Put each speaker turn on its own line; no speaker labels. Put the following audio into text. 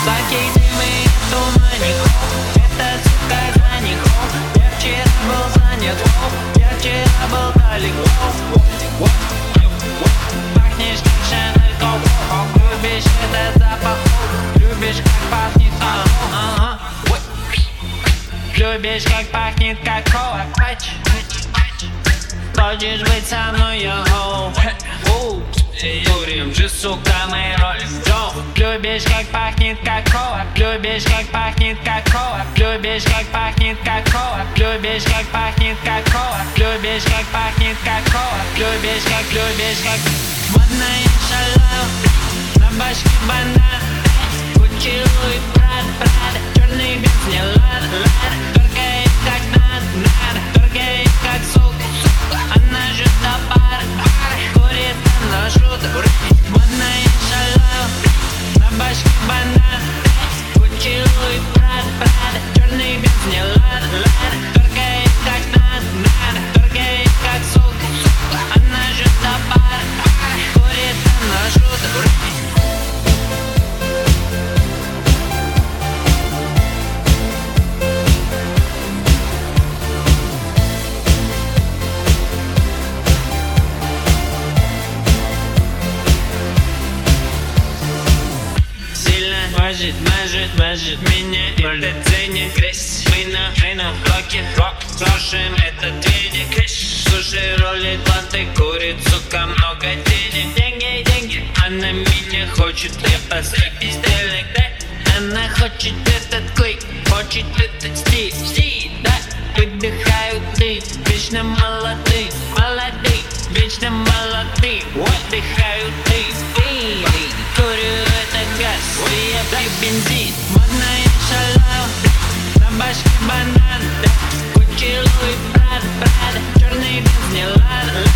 Сладкий дым и туманик. Это сука заников. Я вчера был занят. Я вчера был далеко. Пахнешь как Шанель Коко. Любишь этот запах. Любишь как пахнет коко. Любишь как пахнет коко. Хочешь быть со мной, йо-хо. Курим же, сука, мои роли. Любишь как пахнет коко. Любишь как пахнет коко. Любишь как пахнет коко. Любишь как пахнет коко. Любишь как пахнет коко. Любишь как модная шалава. На башке банан. Гуччи, Луи, Прада. Черный бенз не лада. Торгает как надо. Торгает как сука. Она же до пары. Курит на шуток. Модная шалава. На башке банан. Гуччи, Луи, Прада. Черный бенз не лада. Торгает как надо. Торгает как сука. Она же до пары. Курит на шуток. Мажет меня и ценит грязь. Мы на блоке рок. Слушаем этот веник. Слушай, ролит латте, курит, сука, много денег. Деньги, она меня хочет. Я посрать безделик, да? Она хочет этот клик, хочет этот стиль, да? Выдыхаю ты, вечно молодый. Вечно молодый. Выдыхаю ты, курю это газ, я как бензин. Модная шалава, на башке банан. Гуччи, Луи, Прада. Черный бенз не лада.